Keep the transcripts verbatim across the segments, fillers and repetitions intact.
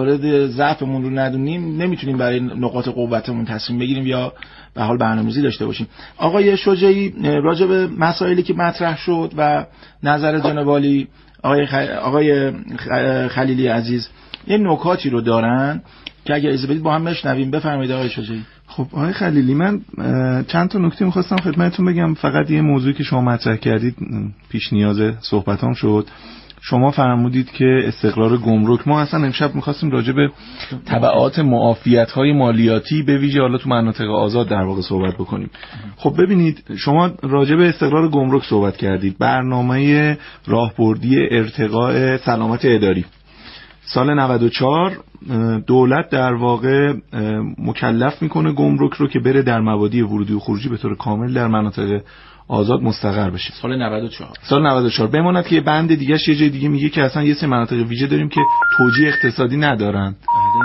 موارد ضعفمون رو ندونیم نمیتونیم برای نقاط قوتمون تصمیم بگیریم یا به حال برنامه‌ریزی داشته باشیم. آقای شجاعی راجع به مسائلی که مطرح شد و نظر جناب عالی آقای خ... آقای خلیلی عزیز یه نکاتی رو دارن که اگه اجازه بدید با هم بشنویم. بفرمایید آقای شجاعی. خب آقای خلیلی، من چند تا نکته می‌خواستم خدمتتون بگم. فقط یه موضوعی که شما مطرح کردید پیش نیاز صحبتام شد. شما فرمودید که استقرار گمرک، ما اصلا امشب می‌خواستیم راجع به تبعات معافیت‌های مالیاتی به ویژه حالا تو مناطق آزاد در واقع صحبت بکنیم. خب ببینید، شما راجع به استقرار گمرک صحبت کردید. برنامه راهبردی ارتقاء سلامت اداری سال نود و چهار دولت در واقع مکلف میکنه گمرک رو که بره در مبادی ورودی و خروجی به طور کامل در مناطق آزاد مستقر بشه. سال نود و چهار سال نود و چهار بماند که بند دیگه یه جای دیگه میگه که اصلا یه سری مناطق ویژه داریم که توجیه اقتصادی ندارن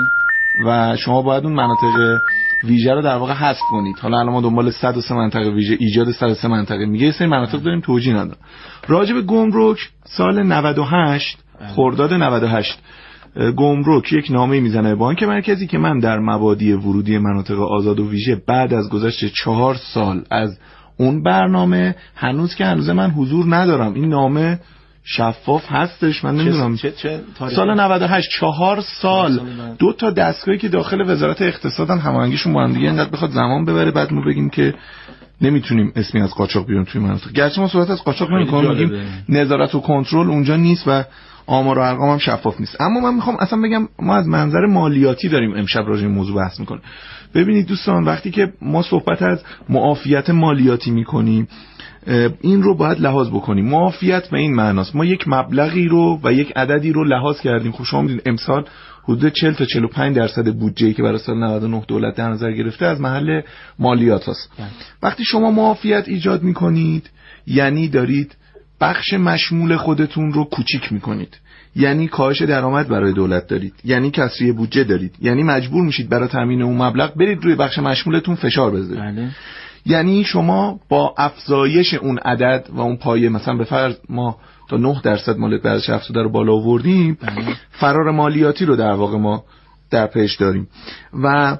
و شما باید اون مناطق ویژه رو در واقع حذف کنید. حالا الان ما دنبال صد و سه منطقه ویژه، ایجاد صد و سه منطقه، میگه یه سری مناطق داریم توجیه ندارن. راجع به گمرک سال نود و هشت خرداد نود و هشت گمرک یک نامه میزنه به بانک مرکزی که من در مبادی ورودی مناطق آزاد و ویژه بعد از گذشت چهار سال از اون برنامه هنوز که هنوز من حضور ندارم. این نامه شفاف هستش، من نمیدونم چه چه سال نود و هشت چهار سال دو تا دستگاهی که داخل وزارت اقتصادن هماهنگیشون با هم دیگه اینقدر بخواد زمان ببره بعد ما بگیم که نمیتونیم اسمی از قاچاق بیاریم توی مناطق. گرچه ما صحبت از قاچاق نمی‌کنیم، میگیم نظارت و کنترل اونجا نیست و آمار و ارقام هم شفاف نیست. اما من میخوام اصلا بگم ما از منظر مالیاتی داریم امشب راجع به موضوع بحث میکنیم. ببینید دوستان، وقتی که ما صحبت از معافیت مالیاتی میکنیم این رو باید لحاظ بکنیم. معافیت به این معناست ما یک مبلغی رو و یک عددی رو لحاظ کردیم. خب شما میدونید امسال حدود چهل تا چهل و پنج درصد بودجه‌ای که برای سال نود و نه دولت در نظر گرفته از محل مالیات هست. وقتی شما معافیت ایجاد میکنید یعنی دارید بخش مشمول خودتون رو کوچیک میکنید، یعنی کاهش درآمد برای دولت دارید، یعنی کسری بودجه دارید، یعنی مجبور میشید برای تامین اون مبلغ برید روی بخش مشمولتون فشار بذارید. بله. یعنی شما با افزایش اون عدد و اون پایه، مثلا به فرض ما تا نه درصد مالیات بر ارزش افزوده رو بالا آوردیم، بله. فرار مالیاتی رو در واقع ما در پیش داریم و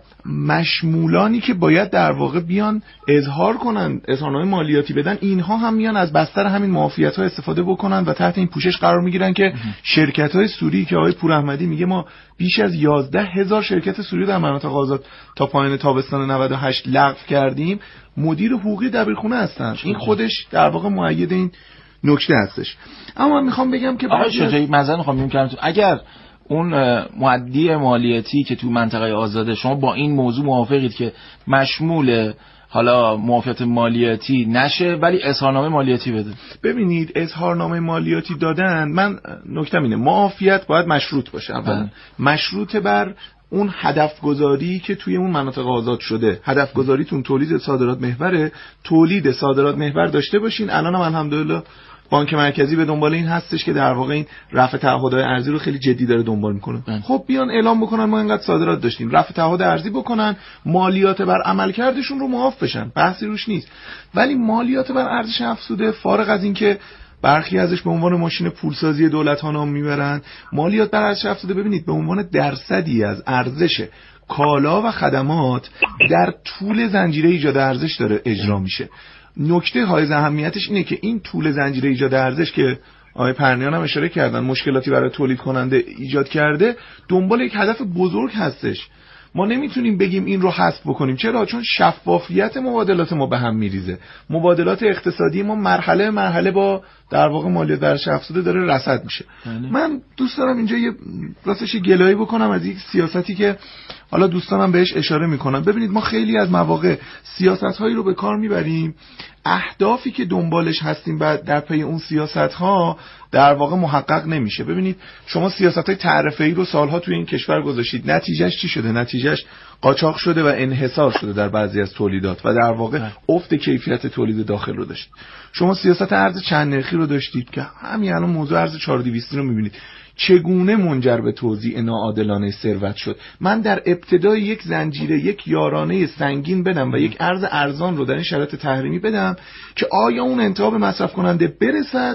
مشمولانی که باید در واقع بیان اظهار کنن، اظهارنامه مالیاتی بدن، اینها هم میان از بستر همین معافیت‌ها استفاده بکنن و تحت این پوشش قرار میگیرن که شرکت‌های سوری که آقای پوراحمدی میگه ما بیش از یازده هزار شرکت سوری در مناطق آزاد تا پایان تابستان نود و هشت لغو کردیم، مدیر حقوقی دبیرخونه هستن. این خودش در واقع مؤید این نکته هستش. اما من میخوام بگم که آقای شجاعی معذرت میخوام میگم اگر اون مؤدی مالیاتی که تو منطقه آزاده شما با این موضوع موافقید که مشمول حالا معافیت مالیاتی نشه ولی اظهارنامه مالیاتی بده؟ ببینید اظهارنامه مالیاتی دادن، من نکتم اینه معافیت باید مشروط باشه. اولا مشروط بر اون هدف گذاری که توی اون مناطق آزاد شده. هدف گذاریتون تولید صادرات محوره، تولید صادرات محور داشته باشین. الان هم الحمدلله بانک مرکزی به دنبال این هستش که در واقع این رفع تعهدات ارزی رو خیلی جدی داره دنبال میکنه. خب بیان اعلام بکنن ما اینقدر صادرات داشتیم، رفع تعهد ارزی بکنن، مالیات بر عملکردشون رو معاف بشن، بحثی روش نیست. ولی مالیات بر ارزش افزوده، فارغ از این که برخی ازش به عنوان ماشین پولسازی دولت ها نام میبرن، مالیات بر ارزش افزوده ببینید به عنوان درصدی از ارزش کالا و خدمات در طول زنجیره ایجاد ارزش داره اجرا میشه. نکته های اهمیتش اینه که این طول زنجیره ایجاد ارزش که آقای پرنیان هم اشاره کردن مشکلاتی برای تولید کننده ایجاد کرده، دنبال یک هدف بزرگ هستش. ما نمیتونیم بگیم این رو حذف بکنیم. چرا؟ چون شفافیت مبادلات ما به هم میریزه. مبادلات اقتصادی ما مرحله مرحله با در واقع مالیات بر ارزش افزوده داره رصد میشه. بله. من دوست دارم اینجا یه راستش گلایه بکنم از یک سیاستی که حالا دوستانم بهش اشاره میکنن. ببینید ما خیلی از مواقع سیاست‌هایی رو به کار میبریم، اهدافی که دنبالش هستیم بعد در پی اون سیاست‌ها در واقع محقق نمیشه. ببینید شما سیاست‌های تعرفه‌ای رو سالها توی این کشور گذاشتید، نتیجهش چی شده؟ نتیجهش قاچاق شده و انحصار شده در بعضی از تولیدات و در واقع افت کیفیت تولید داخل رو داشت. شما سیاست ارز چند نرخی رو داشتید که همین الان موضوع ارز چهار دویست رو می‌بینید چگونه منجر به توزیع ناعادلانه ثروت شد. من در ابتدای یک زنجیره یک یارانه سنگین بدم و یک ارز ارزان رو در این شرایط تحریمی بدم که آیا اون انتها به مصرف کننده برسد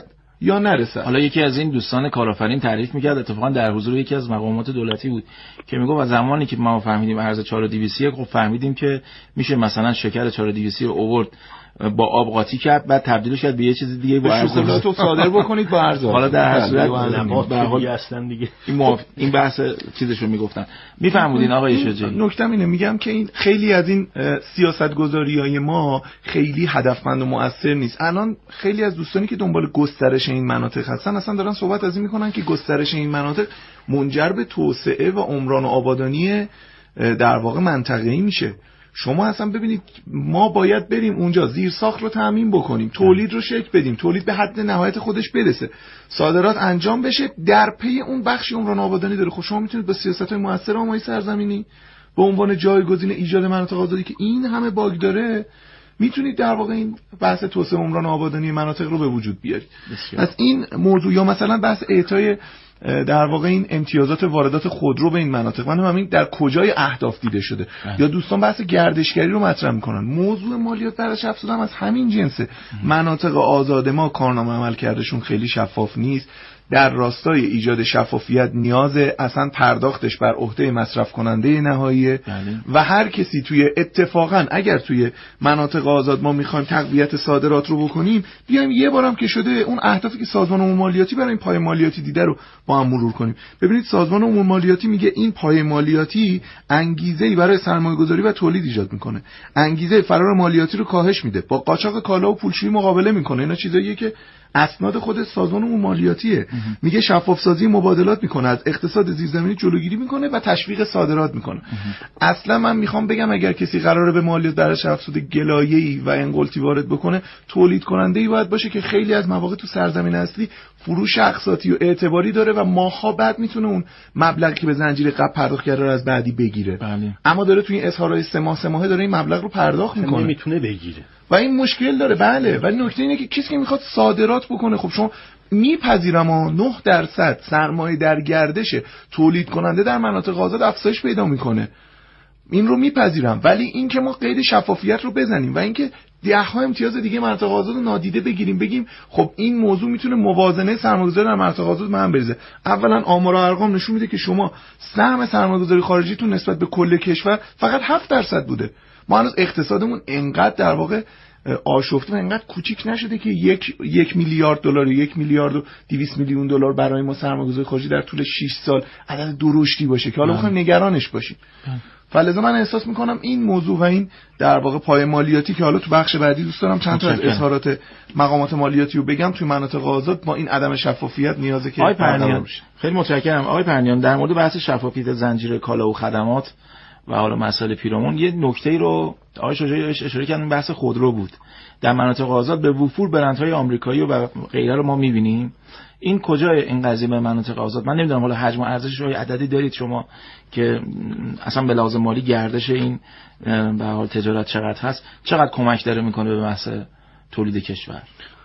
یا نرسد. حالا یکی از این دوستان کارآفرین تعریف میکرد، اتفاقا در حضور یکی از مقامات دولتی بود که میگفت از زمانی که ما فهمیدیم ارز چهار و دویست خب فهمیدیم که میشه مثلا شکر چهار و دویست رو آورد با آب قاطی کرد بعد تبدیلش کرد به یه چیز دیگه با ارز شکلاتو صادر بکنید با ارز. حالا در هر صورت به حال اصلا دیگه این موف... این بحث چیزشو میگفتن. میفهمودین آقای شجاعی؟ نکتم اینه، میگم که این خیلی از این سیاستگذاری‌های ما خیلی هدفمند و مؤثر نیست. الان خیلی از دوستانی که دنبال گسترش این مناطق هستن اصلا دارن صحبت از این میکنن که گسترش این مناطق منجر به توسعه و عمران و آبادانی در واقع منطقه‌ای میشه. شما اصلا ببینید ما باید بریم اونجا زیرساخت رو تامین بکنیم، تولید رو شکل بدیم، تولید به حد نهایت خودش برسه، صادرات انجام بشه، در پی اون بخشی عمران آبادانی داره. خب شما میتونید با سیاست‌های موثر آمای سرزمینی به عنوان جایگزین ایجاد مناطق آزادی که این همه باگ داره میتونید در واقع این بحث توسعه عمران آبادانی مناطق رو به وجود بیارید. از این موضوع یا مثلا بحث اعطای در واقع این امتیازات واردات خودرو به این مناطق، من همین در کجای اهداف دیده شده اه. یا دوستان بحث گردشگری رو مطرح میکنن. موضوع مالیات برداشت افزوده هم از همین جنسه. اه. مناطق آزاد ما کارنامه عمل کردشون خیلی شفاف نیست. در راستای ایجاد شفافیت نیاز اصلا پرداختش بر عهده مصرف کننده نهایی و هر کسی توی اتفاقا اگر توی مناطق آزاد ما میخوایم تقویت صادرات رو بکنیم بیایم یه بارم که شده اون اهدافی که سازمان عمومی مالیاتی برای این پای مالیاتی دیده رو با هم مرور کنیم. ببینید سازمان عمومی مالیاتی میگه این پای مالیاتی انگیزه‌ای برای سرمایه‌گذاری و تولید ایجاد میکنه، انگیزه فرار مالیاتی رو کاهش میده، با قاچاق کالا و پولشویی مقابله میکنه. اینا چیزاییه که اسناد خود سازمان عمومی مالیاتیه. میگه شفاف سازی مبادلات میکنه، از اقتصاد زیرزمینی جلوگیری میکنه و تشویق صادرات میکنه. اصلا من میخوام بگم اگر کسی قراره به مالیات برداشت افزوده گلایه‌ای و انقلتی وارد بکنه، تولید کننده‌ای باید باشه که خیلی از مواقع تو سرزمین اصلی فروش اقساطی و اعتباری داره و ماها بعد میتونه اون مبلغی که به زنجیره قبل پرداخت کرده رو از بعدی بگیره. بله. اما داره تو این اظهارهای سه ماه سه ماهه داره این مبلغ رو پرداخت میکنه، نمیتونه بگیره و این مشکل داره. بله، ولی نکته اینه که کسی که میخواد صادرات بکنه، خب شما میپذیرم ها نه درصد سرمایه در گردش تولید کننده در مناطق آزاد افزایش پیدا میکنه، این رو میپذیرم، ولی این که ما قید شفافیت رو بزنیم و اینکه ده ها امتیاز دیگه مناطق آزاد رو نادیده بگیریم، بگیم خب این موضوع میتونه موازنه سرمایه‌گذاری در مناطق آزاد به هم بریزه. اولا آمار و ارقام نشون میده که شما سهم سرمایه‌گذاری خارجیتون نسبت به کل کشور فقط هفت درصد بوده. ما هنوز اقتصادمون انقدر در واقع آشفته و انقدر کوچیک نشده که یک یک میلیارد دلار یک میلیارد و دویست میلیون دلار برای ما سرمایه‌گذاری خارجی در طول شش سال عدد درشتی باشه که حالا بخوایم نگرانش باشیم. فلذا من احساس میکنم این موضوع و این در واقع پای مالیاتی که حالا تو بخش بعدی دوست دارم چند تا از اظهارات مقامات مالیاتی رو بگم توی مناطق آزاد با این عدم شفافیت نیازه که آقای پرنیان، خیلی متشکرم آقای پرنیان. در مورد بحث شفافیت زنجیره کالا و خدمات و حالا مسائل پیرامون یه نکته‌ای رو آقای شجاعی اشاره کردن، بحث خودرو بود. در مناطق آزاد به وفور برندهای آمریکایی و غیره رو ما می‌بینیم. این کجای این قضیه به مناطق آزاد؟ من نمیدونم حالا حجم و ارزشش رو عددی دارید شما که اصلا به لحاظ مالی گردش این به حال تجارت چقدر هست، چقدر کمک داره میکنه به بحث تولید کشور؟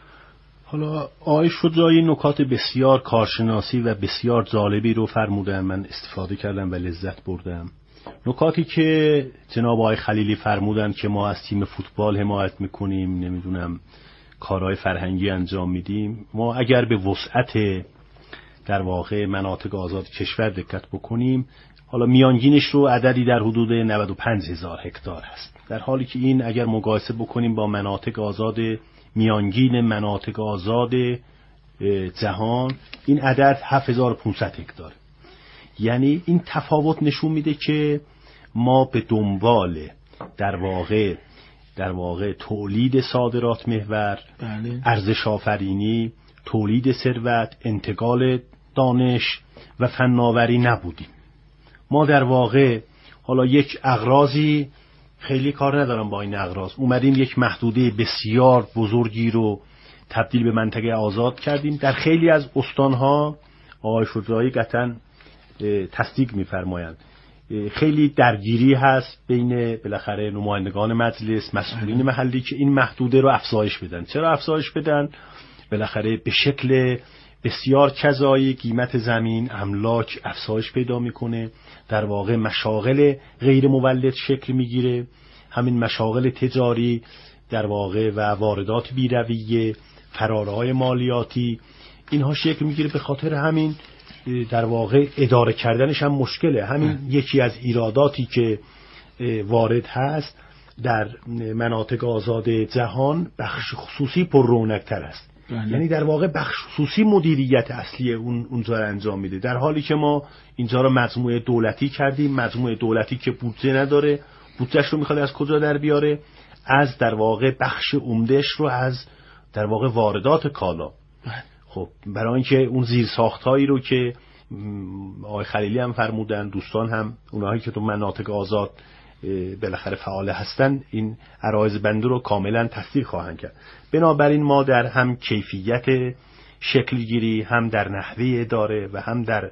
حالا آقای شجاعی نکات بسیار کارشناسی و بسیار جالبی رو فرمودن، من استفاده کردم و لذت بردم. نکاتی که جناب آقای خلیلی فرمودن که ما از تیم فوتبال حمایت میکنیم، نمیدونم کارهای فرهنگی انجام میدیم، ما اگر به وسعت در واقع مناطق آزاد کشور دقت بکنیم، حالا میانگینش رو عددی در حدود نود و پنج هزار هکتار هست، در حالی که این اگر مقایسه بکنیم با مناطق آزاد میانگین مناطق آزاد جهان، این عدد هفت هزار و پانصد هکتار. یعنی این تفاوت نشون میده که ما به دنبال در واقع در واقع تولید صادرات محور، بله. ارزش آفرینی، تولید ثروت، انتقال دانش و فناوری نبودیم. ما در واقع حالا یک اغراضی، خیلی کار ندارم با این اغراض، اومدیم یک محدوده بسیار بزرگی رو تبدیل به منطقه آزاد کردیم. در خیلی از استانها آقای شجاعی قطعاً تصدیق می‌فرمایند خیلی درگیری هست بین بالاخره نمایندگان مجلس، مسئولین محلی که این محدوده رو افزایش بدن. چرا افزایش بدن؟ بالاخره به شکل بسیار کذایی قیمت زمین، املاک افزایش پیدا میکنه، در واقع مشاغل غیر مولد شکل میگیره، همین مشاغل تجاری در واقع و واردات بی‌رویه، فرارهای مالیاتی اینها شکل میگیره. به خاطر همین در واقع اداره کردنش هم مشکله. همین اه. یکی از ایراداتی که وارد هست در مناطق آزاد جهان، بخش خصوصی پر رونق‌تر است. بله. یعنی در واقع بخش خصوصی مدیریت اصلی اون اونجا رو انجام میده، در حالی که ما اینجا رو مجموعه دولتی کردیم. مجموعه دولتی که بودجه نداره، بودجهش رو میخواد از کجا در بیاره؟ از در واقع بخش عمدهش رو از در واقع واردات کالا. خب برای اینکه اون زیرساختایی رو که آقای خلیلی هم فرمودن، دوستان هم اونایی که تو مناطق آزاد بالاخره فعال هستن، این عرایض بنده رو کاملا تصدیق خواهند کرد. بنابراین ما در هم کیفیت شکلگیری، هم در نحوه اداره و هم در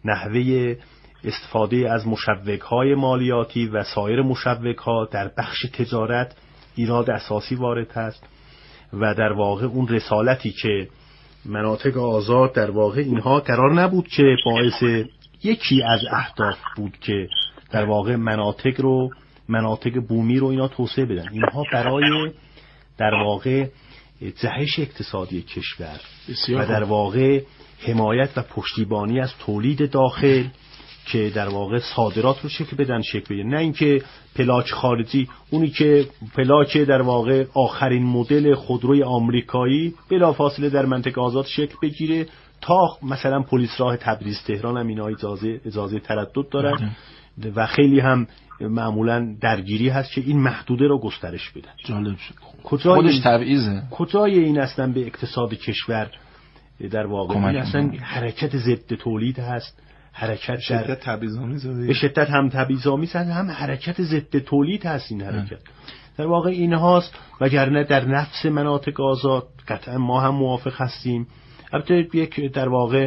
نحوه استفاده از مشوق‌های مالیاتی و سایر مشوق‌ها در بخش تجارت ایراد اساسی وارد هست و در واقع اون رسالتی که مناطق آزاد در واقع اینها قرار نبود که باعث، یکی از اهداف بود که در واقع مناطق رو مناطق بومی رو اینا توسعه بدن. اینها برای در واقع جهش اقتصادی کشور و در واقع حمایت و پشتیبانی از تولید داخل که در واقع صادرات رو شکل بدن شکل بدن، نه اینکه پلاک خارجی، اونی که پلاک در واقع آخرین مدل خودروی آمریکایی بلافاصله در منطقه آزاد شکل بگیره، تا مثلا پلیس راه تبریز تهران هم اینا اجازه اجازه تردد دارن و خیلی هم معمولا درگیری هست که این محدوده رو گسترش بدن. جالب شد. خودش تبعیضه. کجای این اصلا به اقتصاد کشور در واقع این اصلا حرکت ضد تولید هست، حرکت شدت تبعیض‌آمیز، به شدت هم تبعیض‌آمیز هست، هم حرکت ضد تولید هست. این حرکت در واقع این هاست، وگرنه در نفس مناطق آزاد قطعا ما هم موافق هستیم. البته یک در واقع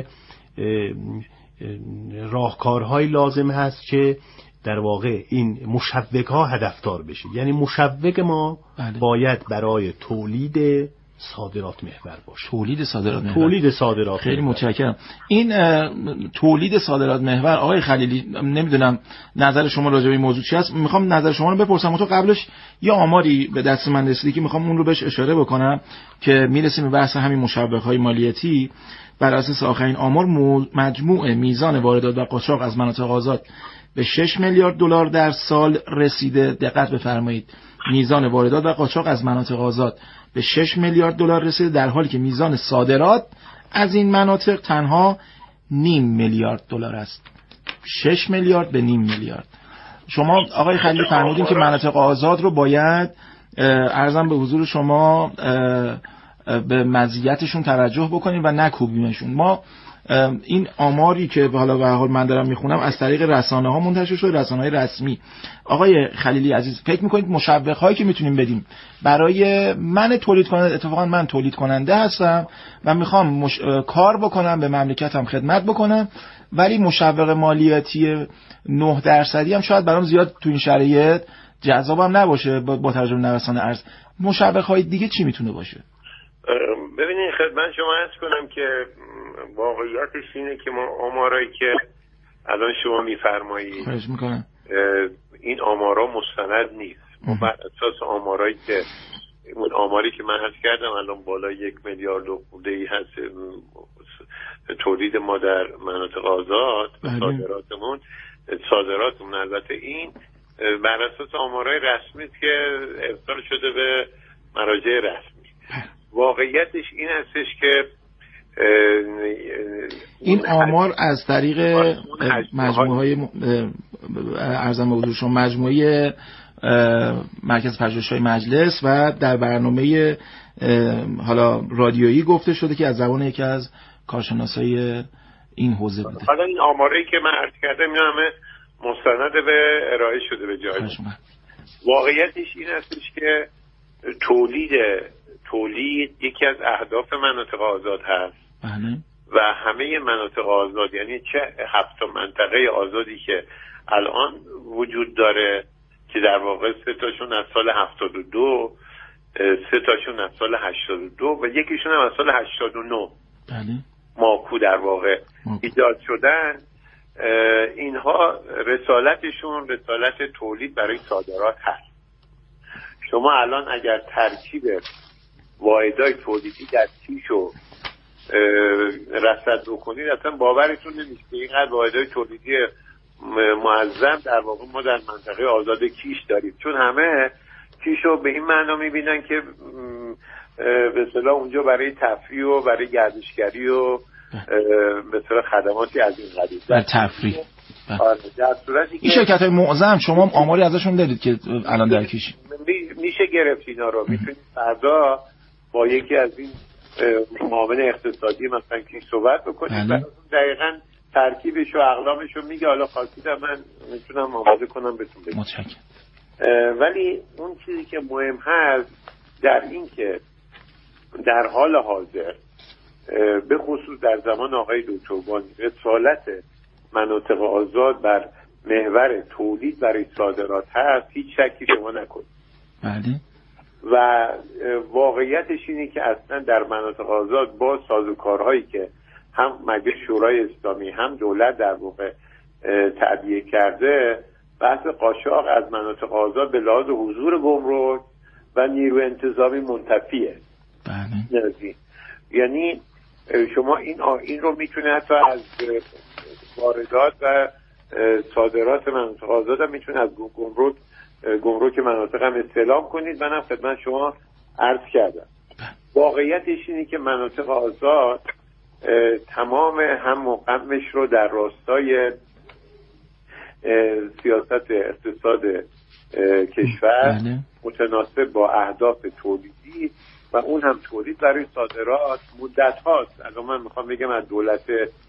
راهکارهای لازم هست که در واقع این مشوق‌ها هدفدار بشه. یعنی مشوق ما بله. باید برای تولید صادرات محور باشه. تولید صادرات محور. تولید صادرات خیلی متشکرم. این تولید صادرات محور، آقای خلیلی نمیدونم نظر شما راجع به این موضوع چی هست. میخوام نظر شما رو بپرسم. تو قبلش یه آماری به دست من رسیدی که میخوام اون رو بهش اشاره بکنم که میرسیم به بحث همین مشوق‌های مالیاتی. بر اساس آخرین آمار مجموع میزان واردات و قاچاق از مناطق آزاد به شش میلیارد دلار در سال رسیده. دقت بفرمایید، میزان واردات و قاچاق از مناطق آزاد به شش میلیارد دلار رسیده، در حالی که میزان صادرات از این مناطق تنها نیم میلیارد دلار است. شش میلیارد به نیم میلیارد. شما آقای خلیلی فرمودین که مناطق آزاد رو باید عرضم به حضور شما به مزیتشون توجه بکنیم و نکوبیمشون. ما این آماری که حالا به هر حال من دارم میخونم از طریق رسانه ها منتشر شده، رسانه های رسمی. آقای خلیلی عزیز، فکر میکنید مشوق هایی که میتونیم بدیم برای من تولید کننده، اتفاقا من تولید کننده هستم و میخوام مش... کار بکنم، به مملکتم خدمت بکنم، ولی مشوق مالیاتی نه درصدی هم شاید برام زیاد تو این شرایط جذابم نباشه با توجه به نوسان ارز. مشوق های دیگه چی میتونه باشه؟ ببینید خدمت شما عرض کنم که واقعیتش اینه که ما آمارایی که الان شما میفرمایید این آمارا مستند نیست. ما بر اساس آمارایی که اون آماری که من عرض کردم الان بالا یک میلیارد و خورده هست تولید ما در مناطق آزاد، صادراتمون صادراتمون البته این بر اساس آمارای رسمی که ارسال شده به مراجع رسمی. واقعیتش این هستش که این آمار از طریق مجموعه های ارزم به حضور شما مجموعه مرکز پژوهش‌های مجلس و در برنامه حالا رادیویی گفته شده که از زبان یکی از کارشناسای این حوزه بوده. حالا این آماری که من عرض کردم اینا همه مستند به ارائه شده به جای. واقعیتش این هستش که تولید تولید یکی از اهداف مناطق آزاد هست. بله. و همه مناطق آزاد، یعنی چه هفت منطقه آزادی که الان وجود داره که در واقع سه تاشون از سال هفتاد و دو، سه تاشون از سال هشتاد و دو و یکیشون هم از سال هشتاد و نه بله. ماکو در واقع ماکو. ایجاد شدن. اینها رسالتشون رسالت تولید برای صادرات هست. شما الان اگر ترکیب واحدهای تولیدی در کیش و رصد بکنید اصلا باورتون نمیشه که اینقدر واحدهای تولیدی معظم در واقع ما در منطقه آزاد کیش داریم، چون همه کیش رو به این معنا میبینن که به اصطلاح اونجا برای تفریح و برای گردشگری و به اصطلاح خدماتی از این قبیل در تفریح. آره در صورتی این شرکت‌های معظم شما آماری ازشون دارید که الان در کیش میشه گرفت اینا رو؟ میتونید فردا با یکی از این معاون اقتصادی مثلا کیش صحبت بکنید و دقیقاً ترکیبش و اقلامش رو میگه. حالا خواستیدم من میتونم آماده کنم بهتون بگم. متشکرم. ولی اون چیزی که مهم هست در این که در حال حاضر به خصوص در زمان آقای دکتر بانی رسالت مناطق آزاد بر محور تولید برای صادرات هست، هیچ شکی شما نکنید. بله. و واقعیتش اینه که اصلا در مناطق آزاد با سازوکارهایی که هم مجلس شورای اسلامی هم دولت در واقع تعبیه کرده، بحث قاچاق از مناطق آزاد به لحاظ حضور گمرک و نیروی انتظامی منتفیه. بله. یعنی شما این این رو میتونه حتی از واردات و صادرات مناطق آزاد هم میتونه از گمرک گمرک مناطق هم استعلام کنید. منم خدمت شما عرض کردم. واقعیتش اینه که مناطق آزاد تمام هم و غمش رو در راستای سیاست اقتصاد کشور متناسب با اهداف تولیدی و اون هم تولید برای صادرات مدت هاست. الان من میخوام بگم از دولت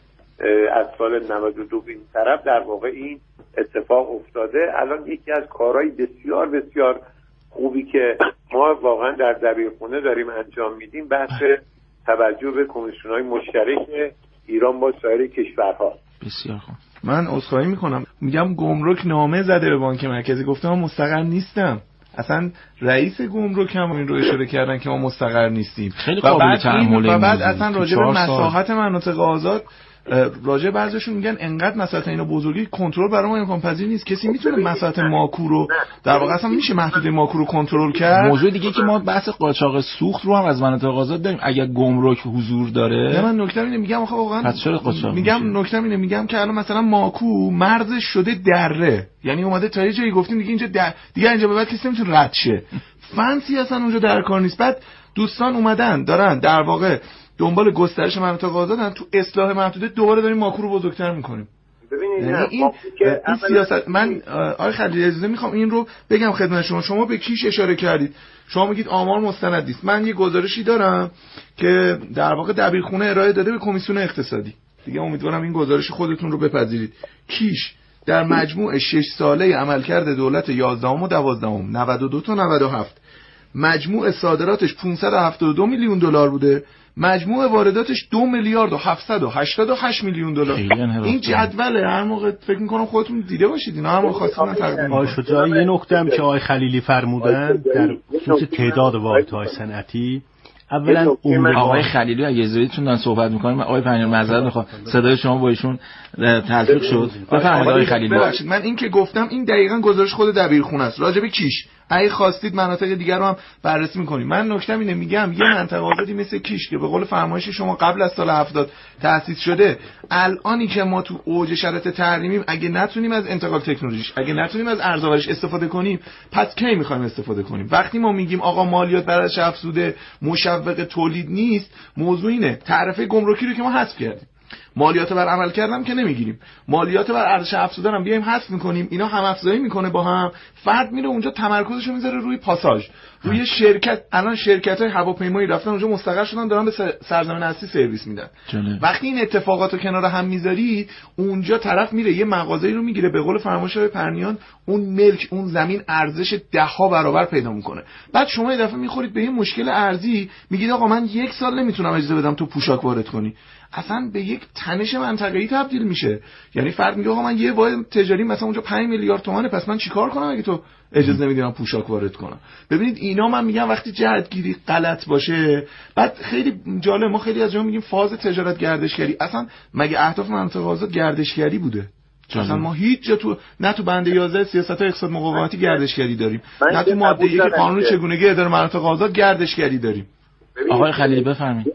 از سال نود و دو این طرف در واقع این اتفاق افتاده. الان یکی از کارهای بسیار بسیار خوبی که ما واقعا در دبیرخونه داریم انجام میدیم بحث توجه به کمیسیون‌های مشترک ایران با سایر کشورها. بسیار خوب. من عذرخواهی میکنم، میگم گمرک نامه زده به بانک مرکزی، گفتم من مستقر نیستم. اصلا رئیس گمرک هم این رو اشاره کردن که ما مستقر نیستیم. خیلی قابل تحمل. و بعد اصلا راجع به مساحت مناطق آزاد راجع بعضیشون میگن انقدر مساحت اینا بزرگی کنترل برای ما امکان پذیر نیست. کسی میتونه مساحت ماکو رو در واقع اصلا میشه محدوده ماکو رو کنترل کرد. موضوع دیگه که ما بحث قاچاق سوخت رو هم از مناطق آزاد داریم اگر گمرک حضور داره. نه من نکته اینه میگم آخه واقعا میگم نکته اینه میگم که الان مثلا ماکو مرزش شده دره، یعنی اومده تا یه جایی گفتیم دیگه اینجا در... دیگه اینجا به بعد کسی نمیتونه رد شه. فنسی اصلا اونجا در کار نیست. بعد دوستان اومدن دارن در واقع دنبال گسترش مناطق آزادن، تو اصلاح محدوده دوباره داریم ماکو رو بزرگتر میکنیم. ببینید این این, این سیاست من آقای خلیلی اجازه میخوام این رو بگم خدمت شما. شما به کیش اشاره کردید، شما میگید آمار مستند نیست. من یه گزارشی دارم که در واقع دبیرخونه ارائه داده به کمیسیون اقتصادی، دیگه امیدوارم این گزارش خودتون رو بپذیرید. کیش در مجموع شش ساله عملکرد دولت یازدهم و دوازدهم نود و دو تا نود و هفت مجموع صادراتش پانصد و هفتاد و دو میلیون دلار بوده، مجموع وارداتش دو میلیارد و هفتصد و هشتاد و هشت میلیون دلار. این جدوله، هر موقع فکر می‌کنم خودتون دیده باشید اینا. هم خواستم تقدیم آقای شجاعی یه نکته هم که آقای خلیلی فرمودن در خصوص تعداد واحدهای صنعتی، اولا آقای خلیلی اگه اجازهتون دارن صحبت می‌کنیم، آقای پنیر معذرت می‌خوام صدای شما با ایشون تلفیق شد. بفرمایید آقای خلیلی. ببخشید من این که گفتم این دقیقاً گزارش خود دبیرخونه است راجع به کیش. اگه خواستید مناطق دیگر رو هم بررسی می‌کنیم. من نکته‌م اینه میگم یه منطقه آزادی مثل کیش که به قول فرمایش شما قبل از سال هفتاد تأسیس شده، الانی که ما تو اوج شرایط تحریمیم، اگه نتونیم از انتقال تکنولوژیش، اگه نتونیم از ارزآوریش استفاده کنیم، پس کی می‌خوایم استفاده کنیم؟ وقتی ما میگیم آقا مالیات بر ارزش افزوده مشوق تولید نیست، موضوع اینه تعرفه گمرکی رو که ما حذف کردیم، مالیات بر عمل کردم که نمیگیریم، مالیات بر ارزش افزوده هم بیایم حذف میکنیم، اینا هم افزایی میکنه با هم، فرد میره اونجا تمرکزشو میذاره روی پاساژ، روی شرکت. الان شرکت‌های هواپیمایی رفتن اونجا مستقر شدن دارن به سرزمین اصلی سرویس میدن. جنه. وقتی این اتفاقاتو کنار هم میذاری، اونجا طرف میره یه مغازه‌ای رو میگیره، به قول فرمایش آقای پرنیان اون ملک اون زمین ارزش ده ها برابر پیدا میکنه. بعد شما یه دفعه میخورید به یه مشکل ارزی، میگید آقا من یک سال نمیتونم اجازه بدم تو پوشاک وارد کنی. اصلا به یک تنش منطقه‌ای تبدیل میشه. یعنی فرد میگه آقا من یه واحد تجاری مثلا اونجا پنج میلیارد تومانه، پس من چیکار کنم اگه تو اجازه نمیدی من پوشاک وارد کنم؟ ببینید اینا من میگم وقتی جهتگیری غلط باشه، بعد خیلی جالب ما خیلی از جا میگیم فاز تجارت گردشگری، اصلا مگه اهداف منطقه آزاد گردشگری بوده؟ اصلا ما هیچ جا تو نه تو بند یازده سیاست اقتصاد مقاومتی گردشگری داریم، نه تو ماده یک قانون چگونگی اداره مناطق آزاد گردشگری داریم. آقای خلیلی بفرمایید.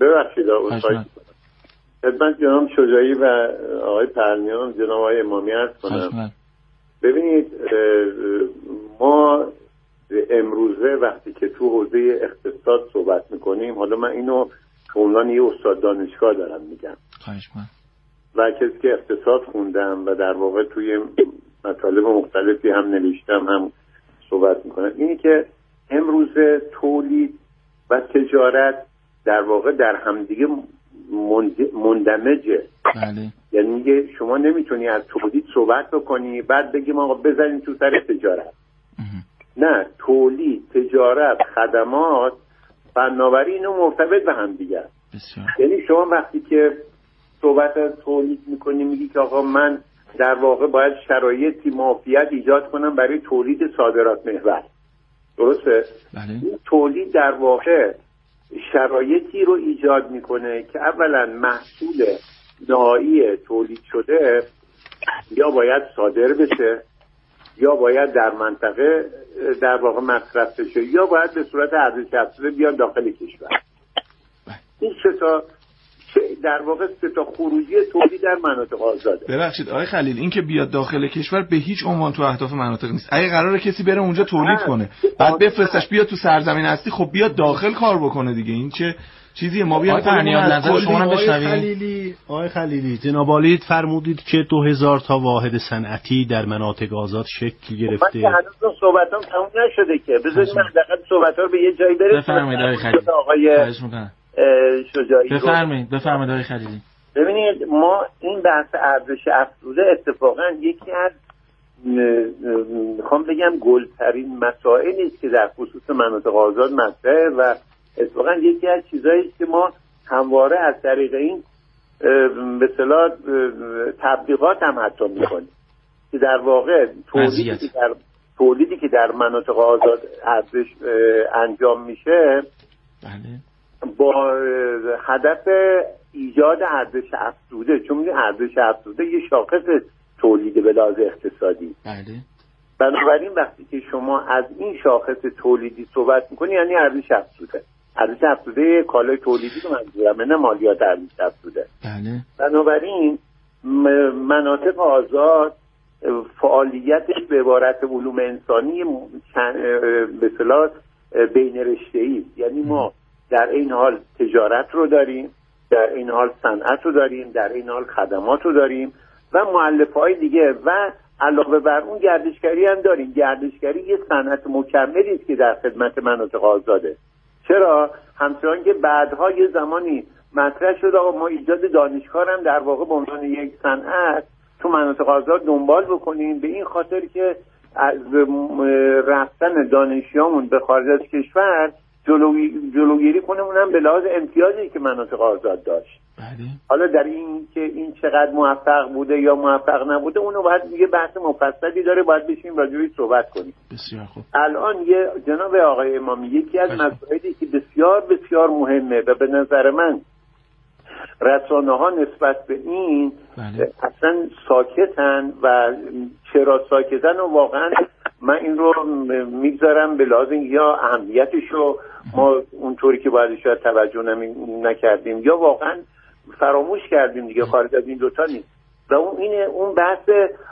ببخشید خدمت جناب شجاعی و آقای پرنیان، جناب آقای امامی عرض کنم. ببینید ما امروزه وقتی که تو حوزه اقتصاد صحبت میکنیم، حالا من اینو به عنوان یه استاد دانشگاه دارم میگم و کسی که اقتصاد خوندم و در واقع توی مطالب مختلفی هم نوشتم هم صحبت میکنم، اینی که امروزه تولید و تجارت در واقع در همدیگه مندمجه. بله. یعنی شما نمیتونی از تولید صحبت بکنی بعد بگیم آقا بزنیم تو سر تجارت. نه، تولید، تجارت، خدمات، فناوری اینو مرتبط به هم دیگه. یعنی شما وقتی که صحبت از تولید میکنی میگی که آقا من در واقع باید شرایطی معافیت ایجاد کنم برای تولید صادرات محور. درسته؟ بله. این تولید در واقع شرایطی رو ایجاد میکنه که اولا محصول نهایی تولید شده یا باید صادر بشه یا باید در منطقه در واقع مصرف بشه یا باید به صورت ارزش افزوده بیاد داخل کشور. این سه تا در واقع سه تا خروجی تولید در مناطق آزاده. ببخشید آقای خلیل، این که بیاد داخل کشور به هیچ عنوان تو اهداف مناطق نیست. اگه قراره کسی بره اونجا تولید کنه بعد بفرستش بیاد تو سرزمین اصلی، خب بیاد داخل کار بکنه دیگه. این چه چیزیه؟ ما بیایم پرنیان نظر شما رو بشنویم. خلیلی آقای خلیلی، جناب عالی فرمودید که دو هزار تا واحد صنعتی در مناطق آزاد شکل گرفته. من هنوز صحبتام تموم نشده که بذارید من حداقل صحبت‌ها رو به یه جایی برسونم. بفرمایید آقای خلیلی. خواهش می‌کنم. شجاعی بفرمایید بفرمایید آقای خلیلی. ببینید ما این بحث ارزش افزوده اتفاقا یکی از میخوام بگم گلترین مسائلی است که در خصوص مناطق آزاد مطرحه و اتفاقا یکی از چیزایی است که ما همواره از طریق این به اصطلاح تبلیغات هم حتی میکنیم که در واقع تولیدی که در تولیدی که در مناطق آزاد ارزش انجام میشه بله با هدف ایجاد ارزش افزوده، چون این ارزش افزوده یه شاخص تولید به لحاظ اقتصادی. بله. بنابراین وقتی که شما از این شاخص تولیدی صحبت میکنی یعنی ارزش افزوده. ارزش افزوده کالای تولیدی رو منظورم، نه مالیات ارزش افزوده. بله. بنابراین مناطق آزاد فعالیتش به عبارت علوم انسانی به اصطلاح بین رشته‌ای، یعنی ما در این حال تجارت رو داریم، در این حال صنعت رو داریم، در این حال خدمات رو داریم و مؤلفه‌های دیگه و علاوه بر اون گردشگری هم داریم. گردشگری یه صنعت مکملی است که در خدمت مناطق آزاده. چرا؟ همچنان که بعدها یه زمانی مطرح شد آقا ما ایجاد دانشگاه هم در واقع به عنوان یک صنعت تو مناطق آزاد دنبال بکنیم، به این خاطر که از رفتن دانشیامون به خارج از کشور جلوگیری جلوگیری کنه، اونم به لحاظ امتیازی که مناطق آزاد داشت. بله. حالا در این که این چقدر موفق بوده یا موفق نبوده اونو باید دیگه بحث مفصلی داره، باید بشیم راجعش صحبت کنیم. بسیار خوب. الان یه جناب آقای امامی یکی از مسائلی که بسیار بسیار مهمه و به نظر من رسانه‌ها نسبت به این بله. اصلا ساکتن و چرا ساکتن و واقعا من این رو میگذارم به لحاظ یا اهمیتشو ما اونطوری که باید شاید توجه نکردیم یا واقعا فراموش کردیم دیگه، خارج از این دوتا نیست. و اون اینه اون بحث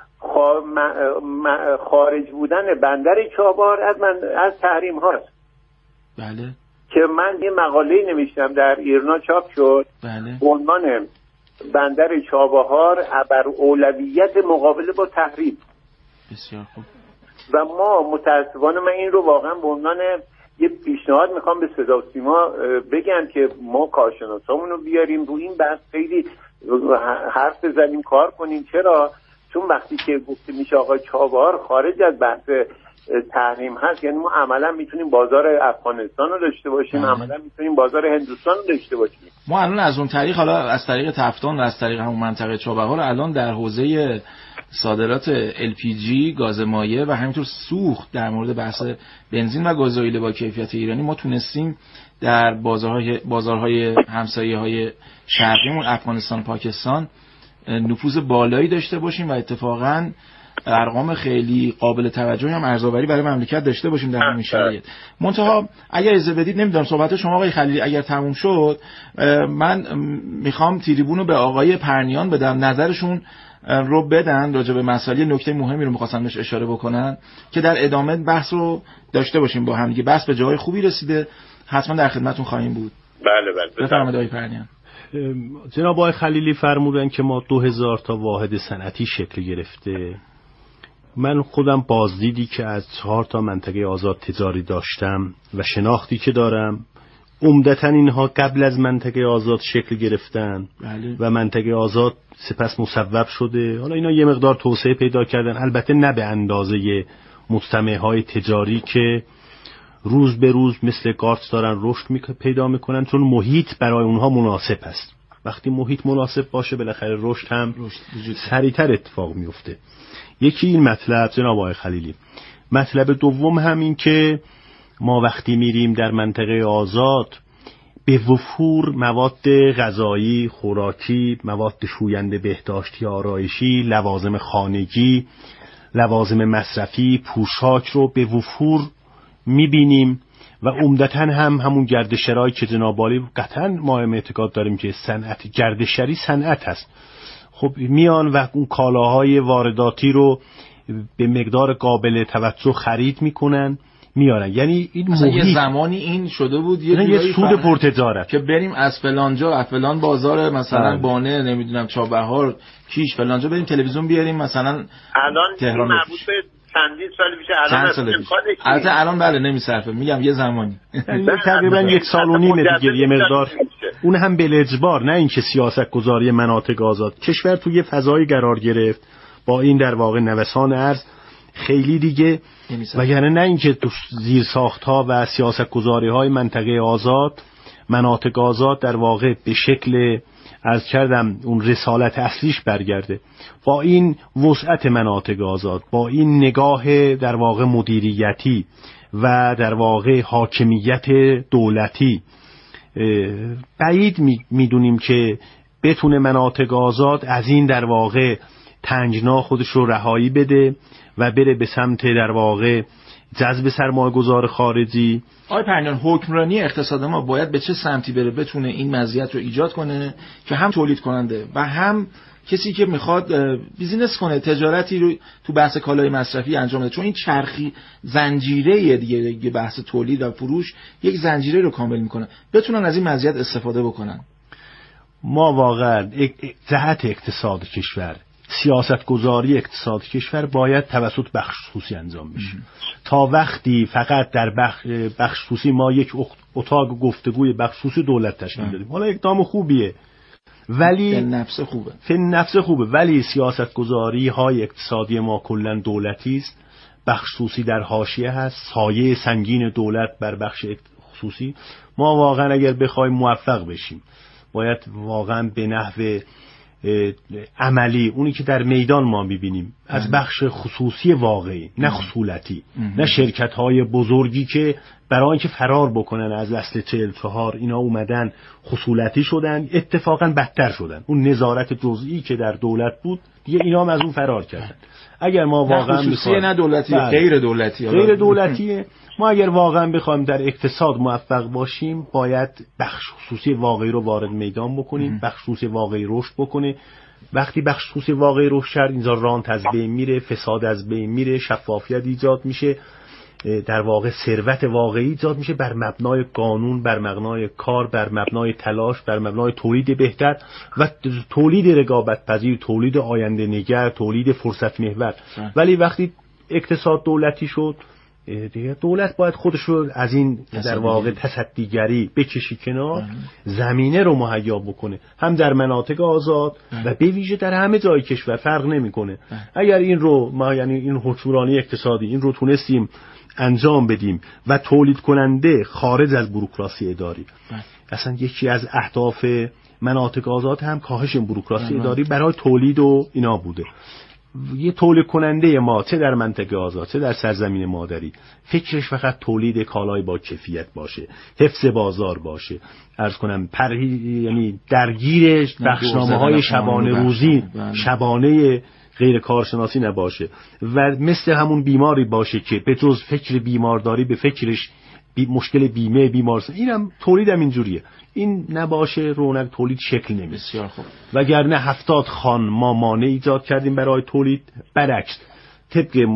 خارج بودن بندر چابهار از من از تحریم هاست. بله. که من یه مقاله نوشتم در ایرنا چاپ شد. بله. به عنوان بندر چابهار بر اولویت مقابله با تحریم. بسیار خوب. و ما متاسفانه من این رو واقعا به عنوان یه پیشنهاد میخوام به صدا و سیما بگم که ما کارشناسامون رو بیاریم رو این بحث خیلی حرف بزنیم، کار کنیم. چرا؟ چون وقتی که گفته میشه آقا چابهار خارج از بحث تحریم هست، یعنی ما عملا میتونیم بازار افغانستان رو داشته باشیم، عملا میتونیم بازار هندوستان رو داشته باشیم. ما الان از اون طریق، حالا از طریق تفتان و از طریق همون منطقه چابهار، الان در حوزه صادرات ال پی جی، گاز مایع و همینطور سوخت در مورد بحث بنزین و گازوئیل با کیفیت ایرانی ما تونستیم در بازارهای بازارهای همسایه‌های شرقیمون افغانستان، پاکستان نفوذ بالایی داشته باشیم و اتفاقاً ارقام خیلی قابل توجهی هم ارزآوری برای مملکت داشته باشیم در همین شرایط. منتها اگر اجازه بدید، نمیدونم صحبت شما آقای خلیلی اگر تموم شد، من میخوام تریبونو به آقای پرنیان بدم، نظرشون رو بدن راجع به مسائل. نکته مهمی رو می‌خواستم بهش اشاره بکنن که در ادامه بحث رو داشته باشیم با هم دیگه. بحث به جای خوبی رسیده، حتما در خدمتتون خواهیم بود. بله بله بفرمایید آقای پرنیان. جناب آقای خلیلی فرمودن که ما دو هزار تا واحد صنعتی شکل گرفته. من خودم بازدیدی که از چهار تا منطقه آزاد تجاری داشتم و شناختی که دارم، عمدتاً اینها قبل از منطقه آزاد شکل گرفتن. بله. و منطقه آزاد سپس مصوب شده. حالا اینا یه مقدار توسعه پیدا کردن، البته نه به اندازه مجتمع‌های تجاری که روز به روز مثل قارچ دارن رشد می پیدا میکنن، چون محیط برای اونها مناسب است. وقتی محیط مناسب باشه بالاخره رشد هم سریعتر اتفاق میفته. یکی این مطلب جناب آقای خلیلی. مطلب دوم هم این که ما وقتی میریم در منطقه آزاد به وفور مواد غذایی، خوراکی، مواد شوینده بهداشتی آرایشی، لوازم خانگی، لوازم مصرفی، پوشاک رو به وفور میبینیم و عمدتاً هم همون گردشگرایی که جناب عالی قطعاً ما اعتقاد داریم که صنعت گردشگری صنعت هست. خب میان و اون کالاهای وارداتی رو به مقدار قابل توجه خرید میکنن میارن. یعنی این محیط یه زمانی این شده بود یه, یه سود پرتجارت که بریم از فلان جا، از فلان بازار مثلا بانه، نمیدونم چابهار، کیش، فلان جا بریم تلویزیون بیاریم مثلا. الان تهران مربوط به چندین سال میشه، الان البته الان بله نمیصرفه، میگم یه زمانی تقریبا یک سال و نیمه دیگه یه مقدار، اون هم به اجبار، نه اینکه سیاست گذاری مناطق آزاد. کشور توی فضای قرار گرفت با این در واقع نوسان ارز خیلی دیگه، وگرنه نه اینکه زیر ساخت‌ها و سیاست گذاری‌های منطقه آزاد، مناطق آزاد در واقع به شکل از کردم اون رسالت اصلیش برگرده. با این وسعت مناطق آزاد، با این نگاه در واقع مدیریتی و در واقع حاکمیت دولتی، بعید میدونیم که بتونه مناطق آزاد از این در واقع تنگنا خودش رو رهایی بده و بره به سمت در واقع جذب سرمایه‌گذار خارجی. آقای پرنیان، حکمرانی اقتصاد ما باید به چه سمتی بره بتونه این مزیت رو ایجاد کنه که هم تولید کننده و هم کسی که میخواد بیزینس کنه، تجارتی رو تو بحث کالای مصرفی انجام بده؟ چون این چرخی زنجیره دیگه, دیگه بحث تولید و فروش یک زنجیره رو کامل میکنه، بتونن از این مزیت استفاده بکنن. ما واقعا جهت اقتصاد کشور، سیاست گذاری اقتصاد کشور باید توسط بخش خصوصی انجام بشه. تا وقتی فقط در بخش, بخش خصوصی ما یک اتاق گفتگوی بخش خصوصی دولت تشکیل دادیم، حالا اقدام خوبیه ولی فن نفس خوبه فن نفس خوبه ولی سیاست گذاری های اقتصادی ما کلا دولتی است. بخش خصوصی در حاشیه هست، سایه سنگین دولت بر بخش خصوصی. ما واقعا اگر بخوایم موفق بشیم باید واقعا به نحو عملی، اونی که در میدان ما میبینیم، از بخش خصوصی واقعی، نه خصولتی، نه شرکت های بزرگی که برای اینکه فرار بکنن از اصل چهل و چهار اینا اومدن خصولتی شدن، اتفاقا بدتر شدن. اون نظارت جزئی که در دولت بود دیگه اینا هم از اون فرار کردن. اگر ما واقعا خصوصی نه دولتی، غیر دولتی، غیر دولتیه، ما اگر واقعا بخوایم در اقتصاد موفق باشیم باید بخش خصوصی واقعی رو وارد میدان بکنیم. بخش خصوصی واقعی رشد بکنه. وقتی بخش خصوصی واقعی رشد کرد، اینجا رانت از بین میره، فساد از بین میره، شفافیت ایجاد میشه، در واقع ثروت واقعی ایجاد میشه بر مبنای قانون، بر مبنای کار، بر مبنای تلاش، بر مبنای تولید بهتر و تولید رقابت پذیر، تولید آینده نگر، تولید فرصت محور. ولی وقتی اقتصاد دولتی شد دیگه دولت باید خودش رو از این در واقع تصدیگری بکشی کنار، زمینه رو مهیا بکنه، هم در مناطق آزاد و به ویژه در همه جای کشور، فرق نمیکنه. اگر این رو ما، یعنی این حکمرانی اقتصادی، این رو تونستیم انجام بدیم و تولید کننده خارج از بوروکراسی اداری، اصلا یکی از اهداف مناطق آزاد هم کاهش بوروکراسی اداری برای تولید و اینا بوده. یه تولید کننده ما چه در منطقه آزاد چه در سرزمین مادری فکرش فقط تولید کالای با کیفیت باشه، حفظ بازار باشه، عرض کنم پرهی، یعنی درگیرش بخشنامه‌های شبانه روزی، شبانه غیر کارشناسی نباشه و مثل همون بیماری باشه که به جز فکر بیمارداری به فکرش بی مشکل بیمه بیمارستان، اینم تولیدم اینجوریه. این نباشه رونق تولید شکل نمیگیره. بسیار خوب. وگرنه هفتاد خان ما مانع ایجاد کردیم برای تولید، برعکس طبق